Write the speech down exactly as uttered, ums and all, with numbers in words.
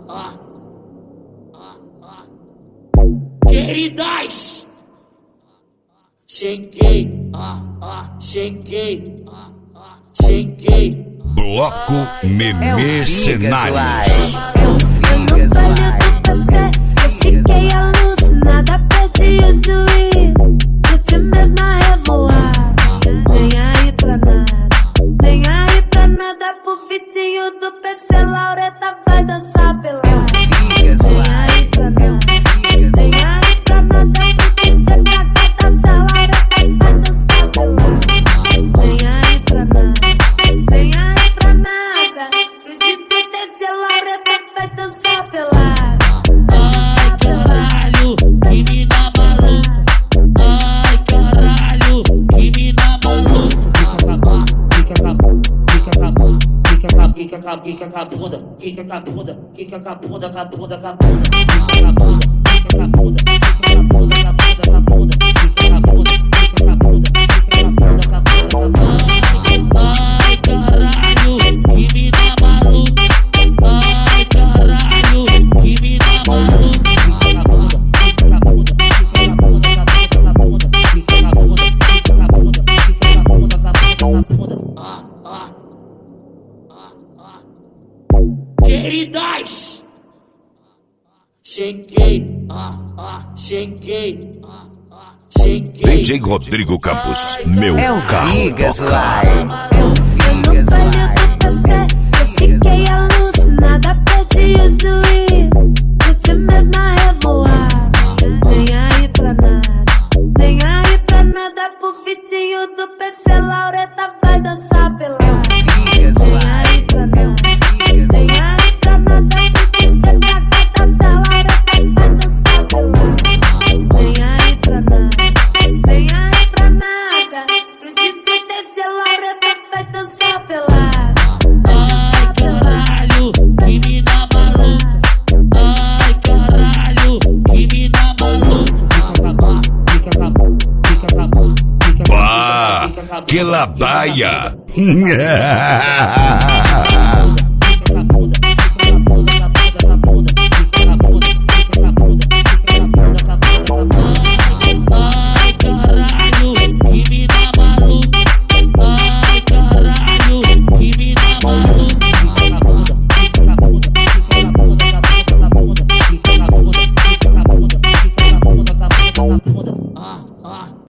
Queridas, cheguei, ah, ah, cheguei, ah, ah, cheguei. Bloco Meme Cenários. Eu fiquei alucinada, perdi o juízo. Curti mesma revoada, nem aí pra nada, nem aí pra nada. Pro Vitinho do P C, Laureta vai dançar pelada. Nem aí pra nada, nem aí pra nada. Pro D J pra cá dançar, Laureta vai dançar pelada. Nem aí pra nada, nem aí pra nada. Pro D J desse, Laureta vai dançar pelada. Ai caralho, que mina maluca. Ai caralho, que mina maluca. Fica com a bunda, fica com a bunda, fica com a fica com a bunda, fica com a bunda, fica com a bunda, com a bunda, com a bunda, fica com a bunda, fica com a bunda, fica com a bunda, com a bunda, com a bunda, fica com a bunda, fica com a bunda, fica com a bunda, com a bunda, com a bunda. Ai caralho, que mina maluca. Ai caralho, que mina maluca. Fica com a bunda, fica com a bunda, fica com a bunda, com a bunda, com a bunda, fica com a bunda, fica com a bunda, fica com a bunda, com a bunda, com a bunda. Ah, ah, ah, ah. Queridas, cheguei, ah, ah, cheguei, ah, ah, cheguei. D J Rodrigo Campos, meu É o carro Vigas toca. Live. É o Eu Vigas falei Live. do P C, eu fiquei alucinada, perdi o juízo. Curti mesma revoada, nem aí pra nada, nem aí pra nada. Pro Vitinho do P C, Laureta vai dançar pelada. Vigas Nem Live. aí pra nada, nem aí pra nada. Pro D J pra cá dançar, Laureta vai dançar pelada. Nem aí pra nada, nem aí pra nada. Pro D J desse, Laureta vai dançar pelada. Ai caralho, que mina maluca. Ai caralho, que mina maluca. Fica com a bunda, fica com a bunda, fica com a bunda, fica com a bunda, Bah, fica com a bunda, que fica com a bunda. ladaia.